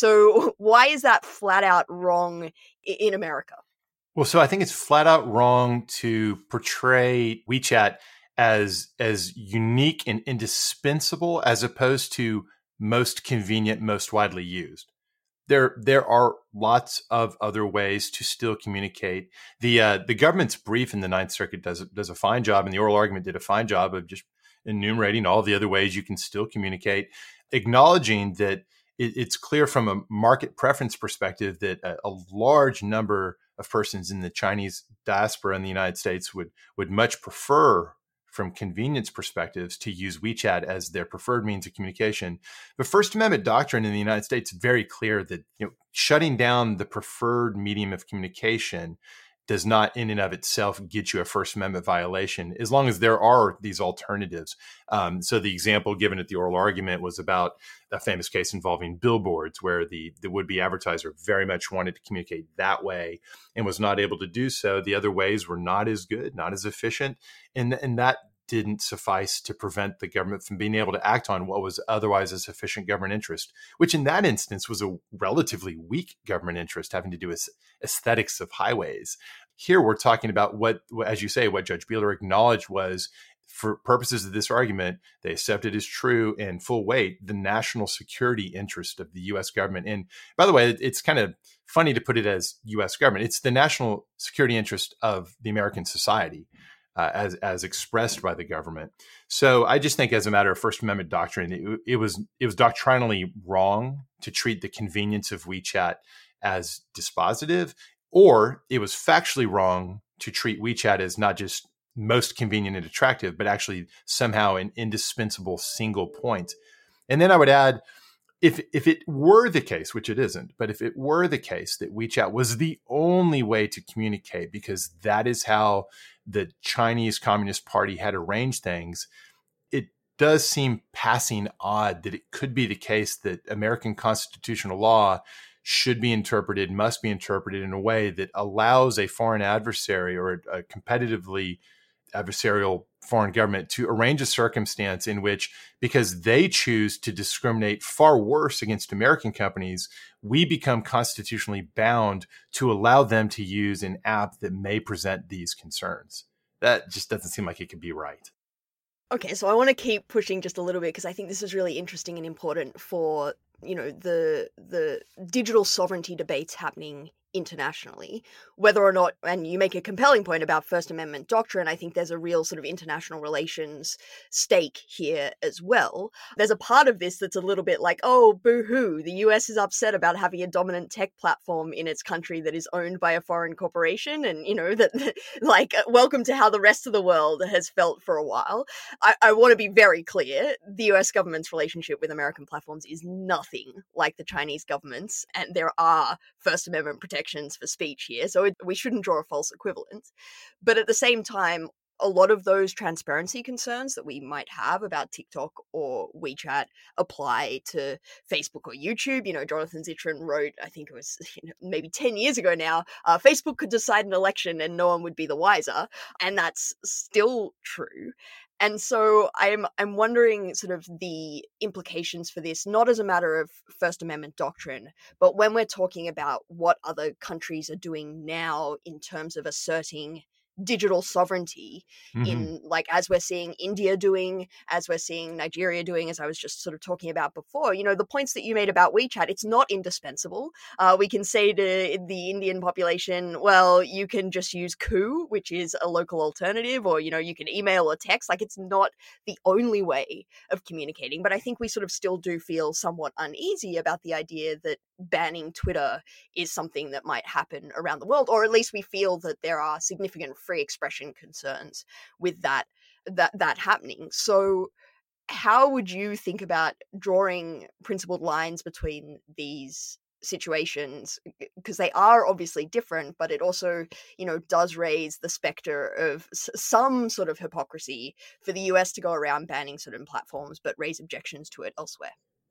So why is that flat out wrong in America? Well, so I think it's flat out wrong to portray WeChat as unique and indispensable as opposed to most convenient, most widely used. There are lots of other ways to still communicate. The government's brief in the Ninth Circuit does a fine job, and the oral argument did a fine job of just enumerating all the other ways you can still communicate, acknowledging that it's clear from a market preference perspective that a large number of persons in the Chinese diaspora in the United States would much prefer, from convenience perspectives, to use WeChat as their preferred means of communication. The First Amendment doctrine in the United States is very clear that shutting down the preferred medium of communication does not in and of itself get you a First Amendment violation, as long as there are these alternatives. So the example given at the oral argument was about a famous case involving billboards, where the would-be advertiser very much wanted to communicate that way and was not able to do so. The other ways were not as good, not as efficient, and that didn't suffice to prevent the government from being able to act on what was otherwise a sufficient government interest, which in that instance was a relatively weak government interest having to do with aesthetics of highways. Here we're talking about what, as you say, what Judge Beeler acknowledged was, for purposes of this argument, they accepted as true and full weight the national security interest of the U.S. government. And by the way, it's kind of funny to put it as U.S. government. It's the national security interest of the American society, as expressed by the government. So I just think, as a matter of First Amendment doctrine, it was doctrinally wrong to treat the convenience of WeChat as dispositive, or it was factually wrong to treat WeChat as not just most convenient and attractive, but actually somehow an indispensable single point. And then I would add, if it were the case, which it isn't, but if it were the case that WeChat was the only way to communicate, because that is how the Chinese Communist Party had arranged things, does seem passing odd that it could be the case that American constitutional law should be interpreted, must be interpreted in a way that allows a foreign adversary or a competitively adversarial foreign government to arrange a circumstance in which, because they choose to discriminate far worse against American companies, we become constitutionally bound to allow them to use an app that may present these concerns. That just doesn't seem like it could be right. Okay, so I want to keep pushing just a little bit because I think this is really interesting and important for, the digital sovereignty debates happening internationally, whether or not, and you make a compelling point about First Amendment doctrine, I think there's a real sort of international relations stake here as well. There's a part of this that's a little bit like, oh, boo-hoo, the US is upset about having a dominant tech platform in its country that is owned by a foreign corporation, and, that, like, welcome to how the rest of the world has felt for a while. I want to be very clear, the US government's relationship with American platforms is nothing like the Chinese government's, and there are First Amendment protections for speech here, so we shouldn't draw a false equivalence. But at the same time, a lot of those transparency concerns that we might have about TikTok or WeChat apply to Facebook or YouTube. Jonathan Zittrain wrote, I think it was maybe 10 years ago now, Facebook could decide an election and no one would be the wiser. And that's still true. And so I'm wondering sort of the implications for this, not as a matter of First Amendment doctrine, but when we're talking about what other countries are doing now in terms of asserting digital sovereignty in, like, as we're seeing India doing, as we're seeing Nigeria doing, as I was just sort of talking about before, the points that you made about WeChat, it's not indispensable. We can say to the Indian population, well, you can just use Koo, which is a local alternative, or, you can email or text. Like, it's not the only way of communicating. But I think we sort of still do feel somewhat uneasy about the idea that banning Twitter is something that might happen around the world, or at least we feel that there are significant free expression concerns with that happening. So how would you think about drawing principled lines between these situations, because they are obviously different, but it also, does raise the specter of some sort of hypocrisy for the US to go around banning certain platforms, but raise objections to it elsewhere?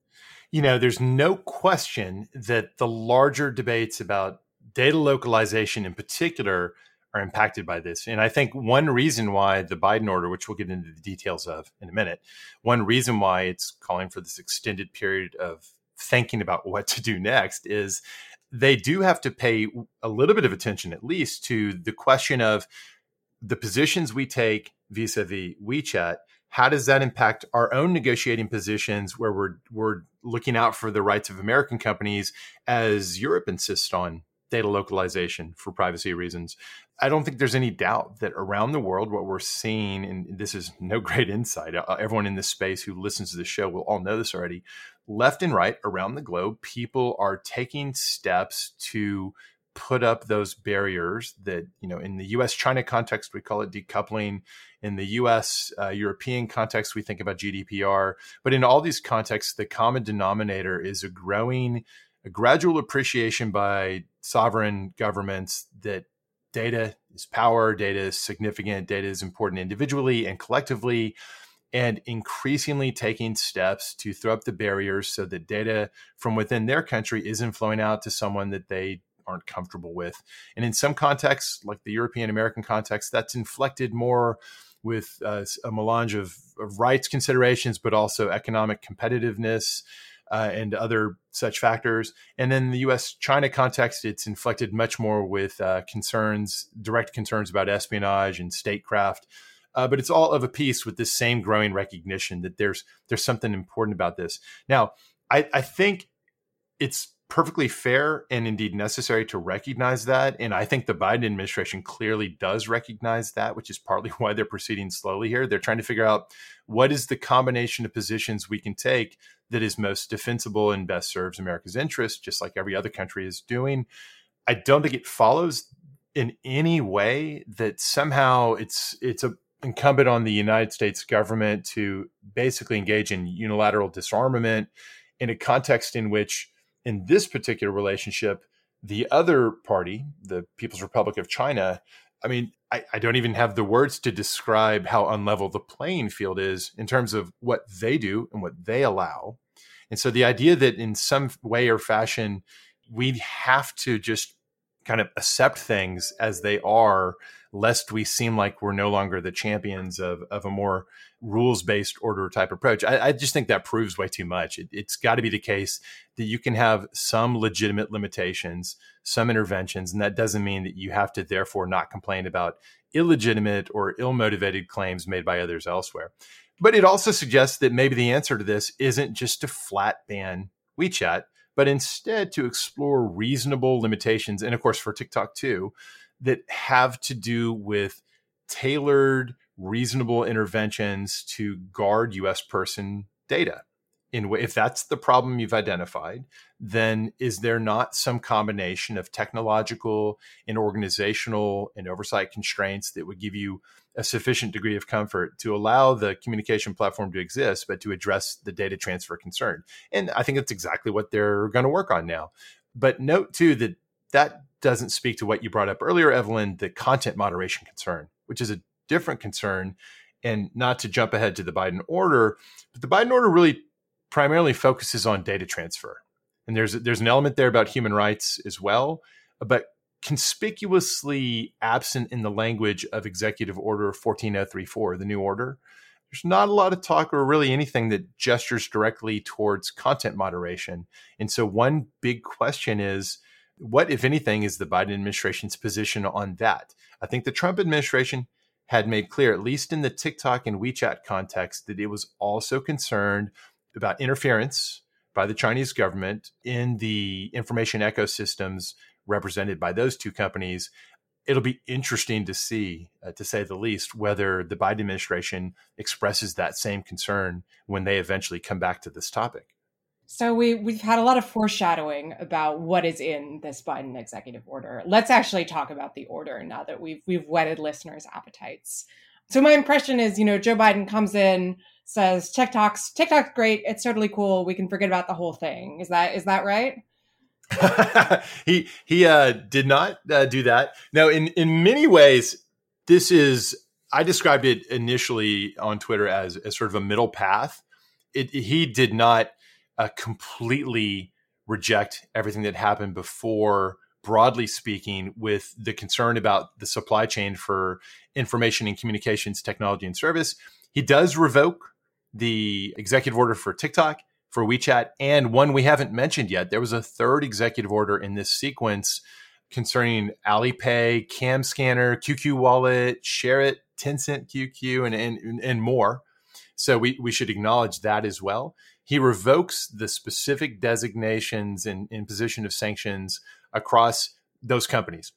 There's no question that the larger debates about data localization in particular are impacted by this. And I think one reason why the Biden order, which we'll get into the details of in a minute, one reason why it's calling for this extended period of thinking about what to do next is they do have to pay a little bit of attention, at least, to the question of the positions we take vis-a-vis WeChat. How does that impact our own negotiating positions where we're looking out for the rights of American companies as Europe insists on data localization for privacy reasons? I don't think there's any doubt that around the world, what we're seeing, and this is no great insight, everyone in this space who listens to the show will all know this already, left and right around the globe, people are taking steps to put up those barriers that, in the US-China context, we call it decoupling. In the US-European context, we think about GDPR. But in all these contexts, the common denominator is a gradual appreciation by sovereign governments that data is power, data is significant, data is important individually and collectively, and increasingly taking steps to throw up the barriers so that data from within their country isn't flowing out to someone that they aren't comfortable with. And in some contexts, like the European American context, that's inflected more with a melange of rights considerations, but also economic competitiveness and other such factors. And then the US-China context, it's inflected much more with direct concerns about espionage and statecraft. But it's all of a piece with this same growing recognition that there's something important about this. Now, I think it's perfectly fair and indeed necessary to recognize that. And I think the Biden administration clearly does recognize that, which is partly why they're proceeding slowly here. They're trying to figure out what is the combination of positions we can take that is most defensible and best serves America's interests, just like every other country is doing. I don't think it follows in any way that somehow it's incumbent on the United States government to basically engage in unilateral disarmament in a context in which, in this particular relationship, the other party, the People's Republic of China, I mean, I don't even have the words to describe how unlevel the playing field is in terms of what they do and what they allow. And so the idea that in some way or fashion, we have to just kind of accept things as they are, lest we seem like we're no longer the champions of a more rules-based order type approach. I just think that proves way too much. It's got to be the case that you can have some legitimate limitations, some interventions, and that doesn't mean that you have to therefore not complain about illegitimate or ill-motivated claims made by others elsewhere. But it also suggests that maybe the answer to this isn't just to flat ban WeChat, but instead to explore reasonable limitations, and of course for TikTok too, that have to do with tailored, reasonable interventions to guard U.S. person data. If that's the problem you've identified, then is there not some combination of technological and organizational and oversight constraints that would give you a sufficient degree of comfort to allow the communication platform to exist, but to address the data transfer concern? And I think that's exactly what they're going to work on now. But note too that that doesn't speak to what you brought up earlier, Evelyn, the content moderation concern, which is a different concern. And not to jump ahead to the Biden order, but the Biden order really primarily focuses on data transfer. And there's an element there about human rights as well, but conspicuously absent in the language of Executive Order 14034, the new order. There's not a lot of talk or really anything that gestures directly towards content moderation. And so one big question is, what, if anything, is the Biden administration's position on that? I think the Trump administration had made clear, at least in the TikTok and WeChat context, that it was also concerned about interference by the Chinese government in the information ecosystems represented by those two companies. It'll be interesting to see, to say the least, whether the Biden administration expresses that same concern when they eventually come back to this topic. So we've had a lot of foreshadowing about what is in this Biden executive order. Let's actually talk about the order now that we've whetted listeners' appetites. So my impression is, Joe Biden comes in, says TikTok's great, it's totally cool, we can forget about the whole thing. Is that right? He did not do that. No, in many ways, I described it initially on Twitter as sort of a middle path. He did not completely reject everything that happened before, broadly speaking, with the concern about the supply chain for information and communications technology and service. He does revoke the executive order for TikTok, for WeChat, and one we haven't mentioned yet. There was a third executive order in this sequence concerning Alipay, Cam Scanner, QQ Wallet, ShareIt, Tencent QQ, and more. So we should acknowledge that as well. He revokes the specific designations and imposition of sanctions across those companies.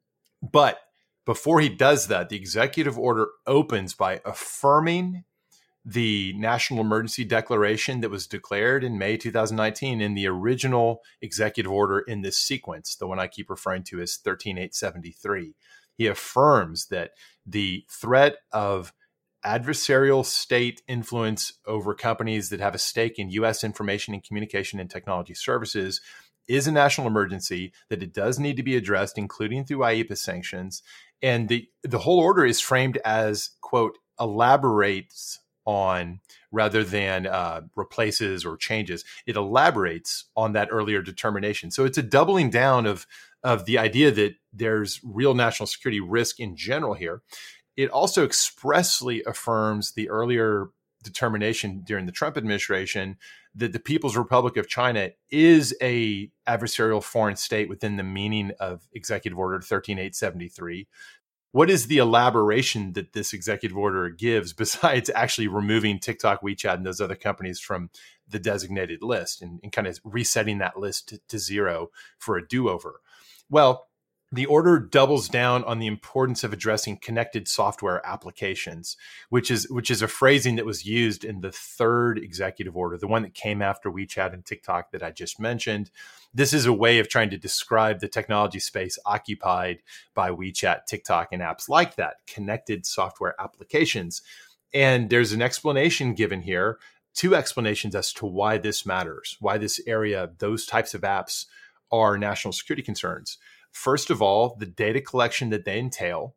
But before he does that, the executive order opens by affirming the national emergency declaration that was declared in May 2019 in the original executive order in this sequence, the one I keep referring to as 13873. He affirms that the threat of adversarial state influence over companies that have a stake in U.S. information and communication and technology services is a national emergency, that it does need to be addressed, including through IEEPA sanctions. And the whole order is framed as, quote, elaborates on, rather than replaces or changes. It elaborates on that earlier determination. So it's a doubling down of the idea that there's real national security risk in general here. It also expressly affirms the earlier determination during the Trump administration that the People's Republic of China is a adversarial foreign state within the meaning of Executive Order 13873. What is the elaboration that this executive order gives besides actually removing TikTok, WeChat, and those other companies from the designated list and kind of resetting that list to zero for a do-over? Well, the order doubles down on the importance of addressing connected software applications, which is a phrasing that was used in the third executive order, the one that came after WeChat and TikTok that I just mentioned. This is a way of trying to describe the technology space occupied by WeChat, TikTok, and apps like that, connected software applications. And there's an explanation given here, two explanations as to why this matters, why this area, those types of apps are national security concerns. First of all, the data collection that they entail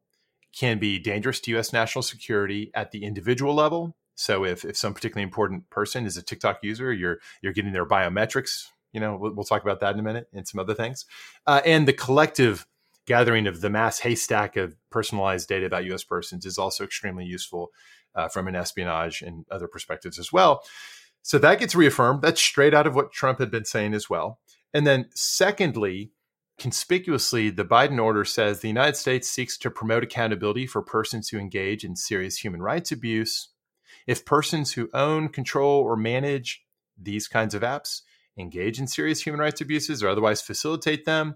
can be dangerous to U.S. national security at the individual level. So if some particularly important person is a TikTok user, you're getting their biometrics. We'll talk about that in a minute and some other things. And the collective gathering of the mass haystack of personalized data about U.S. persons is also extremely useful from an espionage and other perspectives as well. So that gets reaffirmed. That's straight out of what Trump had been saying as well. And then secondly, conspicuously, the Biden order says the United States seeks to promote accountability for persons who engage in serious human rights abuse. If persons who own, control, or manage these kinds of apps engage in serious human rights abuses or otherwise facilitate them,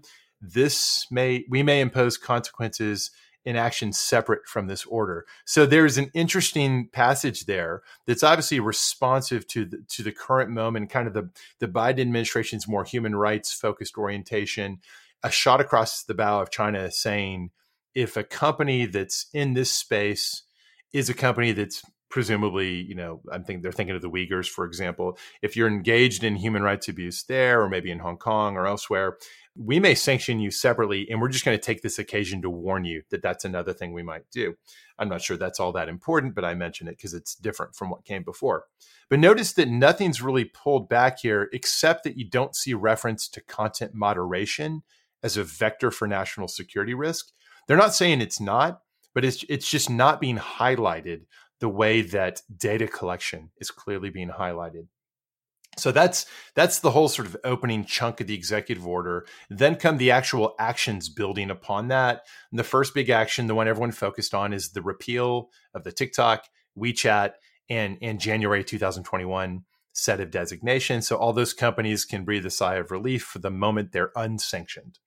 we may impose consequences in actions separate from this order. So there's an interesting passage there that's obviously responsive to the current moment, kind of the Biden administration's more human rights focused orientation, a shot across the bow of China saying, if a company that's in this space is a company that's presumably, they're thinking of the Uyghurs, for example, if you're engaged in human rights abuse there, or maybe in Hong Kong or elsewhere, we may sanction you separately, and we're just going to take this occasion to warn you that that's another thing we might do. I'm not sure that's all that important, but I mention it because it's different from what came before. But notice that nothing's really pulled back here, except that you don't see reference to content moderation as a vector for national security risk. They're not saying it's not, but it's just not being highlighted the way that data collection is clearly being highlighted. So that's the whole sort of opening chunk of the executive order. Then come the actual actions building upon that. And the first big action, the one everyone focused on, is the repeal of the TikTok, WeChat, and January 2021 set of designations. So all those companies can breathe a sigh of relief for the moment they're unsanctioned.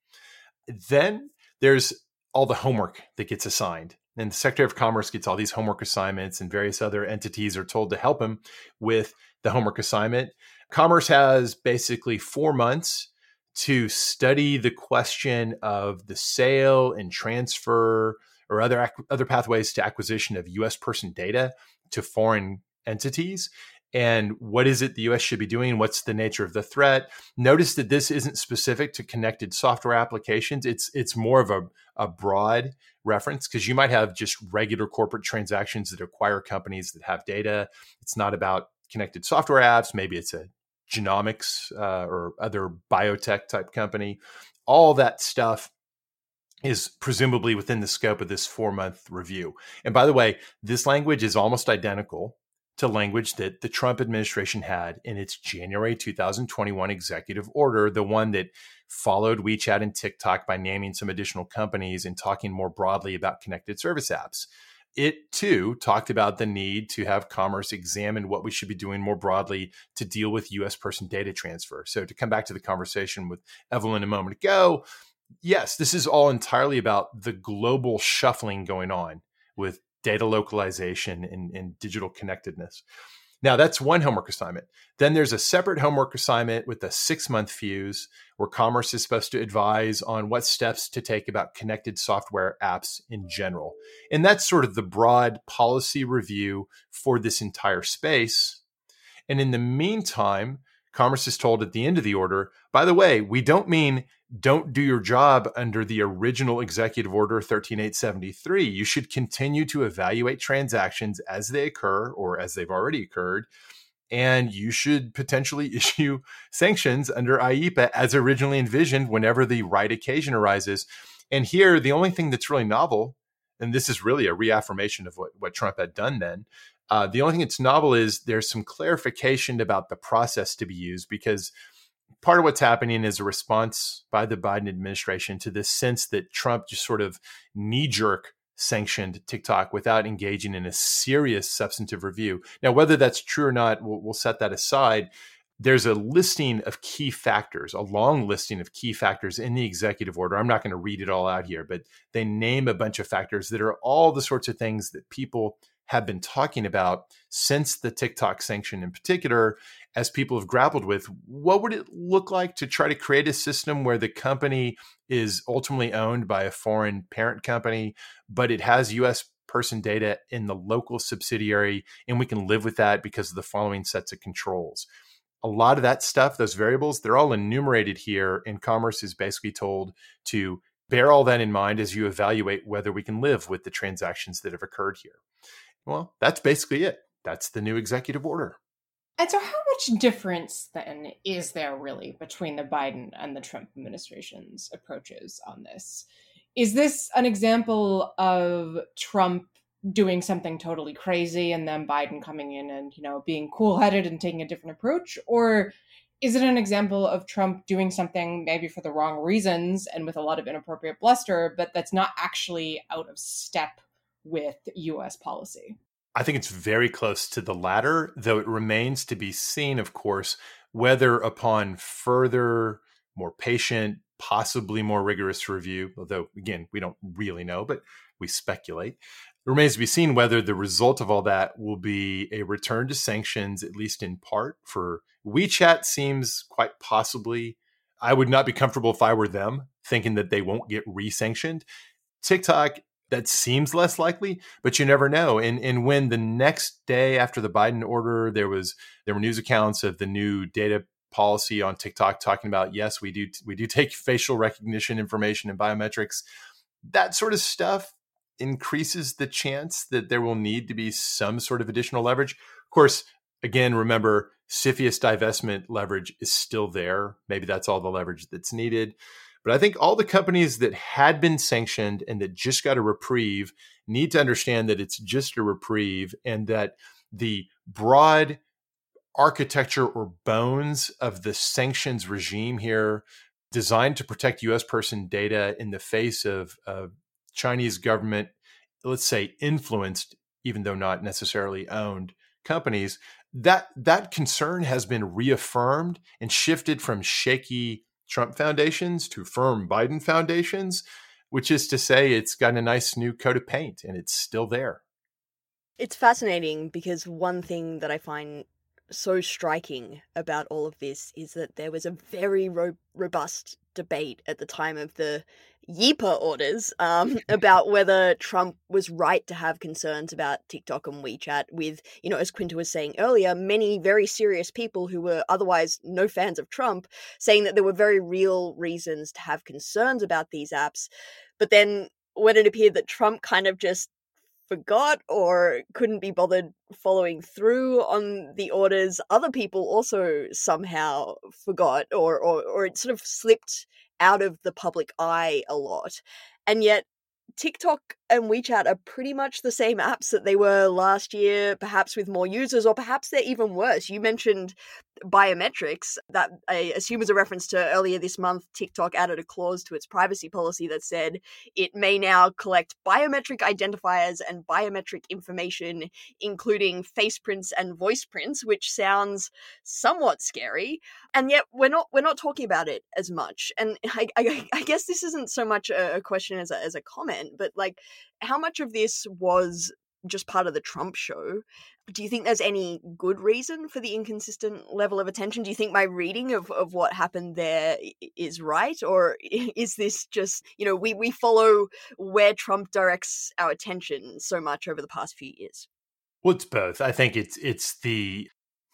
Then there's all the homework that gets assigned. And the Secretary of Commerce gets all these homework assignments, and various other entities are told to help him with the homework assignment. Commerce has basically 4 months to study the question of the sale and transfer or other pathways to acquisition of U.S. person data to foreign entities. And what is it the U.S. should be doing? What's the nature of the threat? Notice that this isn't specific to connected software applications. It's more of a broad reference, because you might have just regular corporate transactions that acquire companies that have data. It's not about connected software apps. Maybe it's a genomics or other biotech type company. All that stuff is presumably within the scope of this 4-month review. And by the way, this language is almost identical to language that the Trump administration had in its January 2021 executive order, the one that followed WeChat and TikTok by naming some additional companies and talking more broadly about connected service apps. It, too, talked about the need to have Commerce examine what we should be doing more broadly to deal with U.S. person data transfer. So to come back to the conversation with Evelyn a moment ago, yes, this is all entirely about the global shuffling going on with data localization and digital connectedness. Now, that's one homework assignment. Then there's a separate homework assignment with a 6-month fuse where Commerce is supposed to advise on what steps to take about connected software apps in general. And that's sort of the broad policy review for this entire space. And in the meantime, Commerce is told at the end of the order, by the way, we don't mean don't do your job under the original Executive Order 13873. You should continue to evaluate transactions as they occur or as they've already occurred, and you should potentially issue sanctions under IEEPA as originally envisioned whenever the right occasion arises. And here, the only thing that's really novel, and this is really a reaffirmation of what Trump had done then, the only thing that's novel is there's some clarification about the process to be used, because part of what's happening is a response by the Biden administration to this sense that Trump just sort of knee-jerk sanctioned TikTok without engaging in a serious substantive review. Now, whether that's true or not, we'll set that aside. There's a listing of key factors, a long listing of key factors in the executive order. I'm not going to read it all out here, but they name a bunch of factors that are all the sorts of things that people have been talking about since the TikTok sanction in particular, as people have grappled with what would it look like to try to create a system where the company is ultimately owned by a foreign parent company, but it has U.S. person data in the local subsidiary, and we can live with that because of the following sets of controls. A lot of that stuff, those variables, they're all enumerated here, and Commerce is basically told to bear all that in mind as you evaluate whether we can live with the transactions that have occurred here. Well, that's basically it. That's the new executive order. And so how much difference then is there really between the Biden and the Trump administration's approaches on this? Is this an example of Trump doing something totally crazy and then Biden coming in and, being cool-headed and taking a different approach? Or is it an example of Trump doing something maybe for the wrong reasons and with a lot of inappropriate bluster, but that's not actually out of step with U.S. policy? I think it's very close to the latter, though it remains to be seen, of course, whether upon further, more patient, possibly more rigorous review, although, again, we don't really know, but we speculate. It remains to be seen whether the result of all that will be a return to sanctions, at least in part. For WeChat seems quite possibly. I would not be comfortable if I were them, thinking that they won't get re-sanctioned. TikTok, that seems less likely, but you never know. And when the next day after the Biden order, there were news accounts of the new data policy on TikTok talking about, yes, we do take facial recognition information and biometrics. That sort of stuff increases the chance that there will need to be some sort of additional leverage. Of course, again, remember, CFIUS divestment leverage is still there. Maybe that's all the leverage that's needed. But I think all the companies that had been sanctioned and that just got a reprieve need to understand that it's just a reprieve and that the broad architecture or bones of the sanctions regime here, designed to protect U.S. person data in the face of Chinese government, let's say influenced, even though not necessarily owned companies, that concern has been reaffirmed and shifted from shaky Trump foundations to firm Biden foundations, which is to say it's got a nice new coat of paint and it's still there. It's fascinating because one thing that I find so striking about all of this is that there was a very robust debate at the time of the YIPA orders about whether Trump was right to have concerns about TikTok and WeChat with, as Quinta was saying earlier, many very serious people who were otherwise no fans of Trump saying that there were very real reasons to have concerns about these apps. But then when it appeared that Trump kind of just forgot or couldn't be bothered following through on the orders, other people also somehow forgot or it sort of slipped out of the public eye a lot. And yet TikTok and WeChat are pretty much the same apps that they were last year, perhaps with more users, or perhaps they're even worse. You mentioned biometrics, that I assume is a reference to earlier this month, TikTok added a clause to its privacy policy that said it may now collect biometric identifiers and biometric information, including face prints and voice prints, which sounds somewhat scary. And yet we're not talking about it as much. And I guess this isn't so much a question as a comment, but like, how much of this was just part of the Trump show? Do you think there's any good reason for the inconsistent level of attention? Do you think my reading of what happened there is right? Or is this just, we follow where Trump directs our attention so much over the past few years? Well, it's both. I think it's the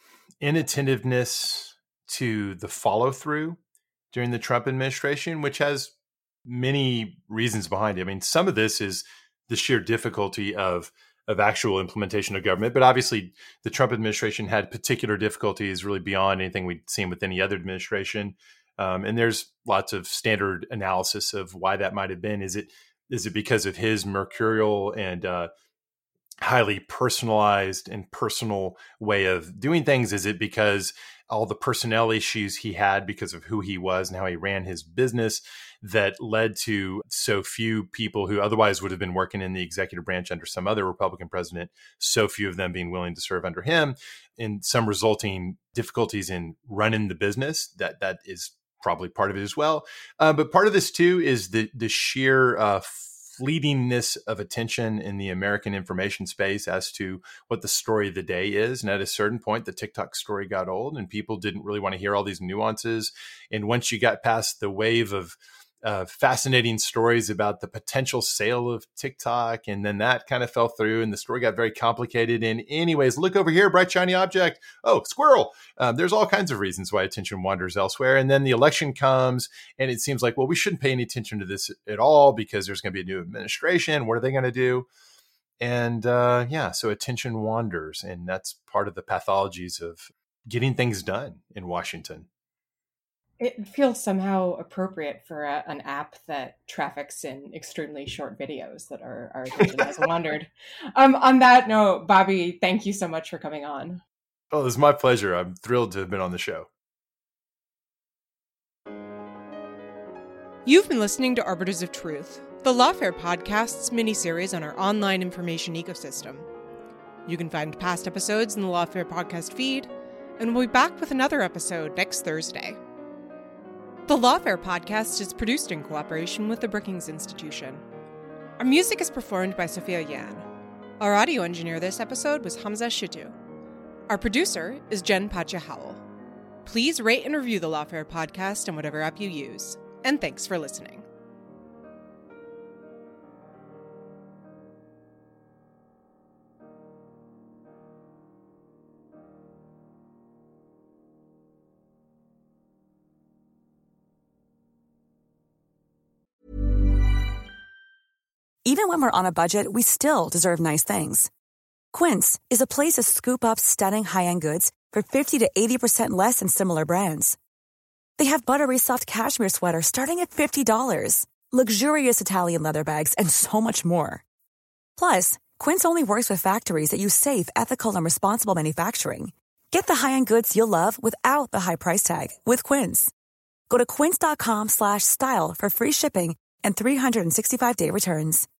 inattentiveness to the follow-through during the Trump administration, which has many reasons behind it. I mean, some of this is the sheer difficulty of actual implementation of government. But obviously, the Trump administration had particular difficulties really beyond anything we'd seen with any other administration. And there's lots of standard analysis of why that might have been. Is it because of his mercurial and highly personalized and personal way of doing things? Is it because all the personnel issues he had because of who he was and how he ran his business that led to so few people who otherwise would have been working in the executive branch under some other Republican president, so few of them being willing to serve under him, and some resulting difficulties in running the business? That is probably part of it as well. But part of this too is the sheer fleetingness of attention in the American information space as to what the story of the day is. And at a certain point, the TikTok story got old and people didn't really want to hear all these nuances. And once you got past the wave of fascinating stories about the potential sale of TikTok. And then that kind of fell through and the story got very complicated. And anyways, look over here, bright, shiny object. Oh, squirrel. There's all kinds of reasons why attention wanders elsewhere. And then the election comes and it seems like, well, we shouldn't pay any attention to this at all because there's going to be a new administration. What are they going to do? And so attention wanders. And that's part of the pathologies of getting things done in Washington. It feels somehow appropriate for an app that traffics in extremely short videos that our attention has wandered. On that note, Bobby, thank you so much for coming on. Oh, it was my pleasure. I'm thrilled to have been on the show. You've been listening to Arbiters of Truth, the Lawfare podcast's miniseries on our online information ecosystem. You can find past episodes in the Lawfare podcast feed, and we'll be back with another episode next Thursday. The Lawfare podcast is produced in cooperation with the Brookings Institution. Our music is performed by Sophia Yan. Our audio engineer this episode was Hamza Shitu. Our producer is Jen Pacha Howell. Please rate and review the Lawfare podcast on whatever app you use. And thanks for listening. Even when we're on a budget, we still deserve nice things. Quince is a place to scoop up stunning high-end goods for 50 to 80% less than similar brands. They have buttery soft cashmere sweaters starting at $50, luxurious Italian leather bags, and so much more. Plus, Quince only works with factories that use safe, ethical, and responsible manufacturing. Get the high-end goods you'll love without the high price tag with Quince. Go to quince.com/style for free shipping and 365-day returns.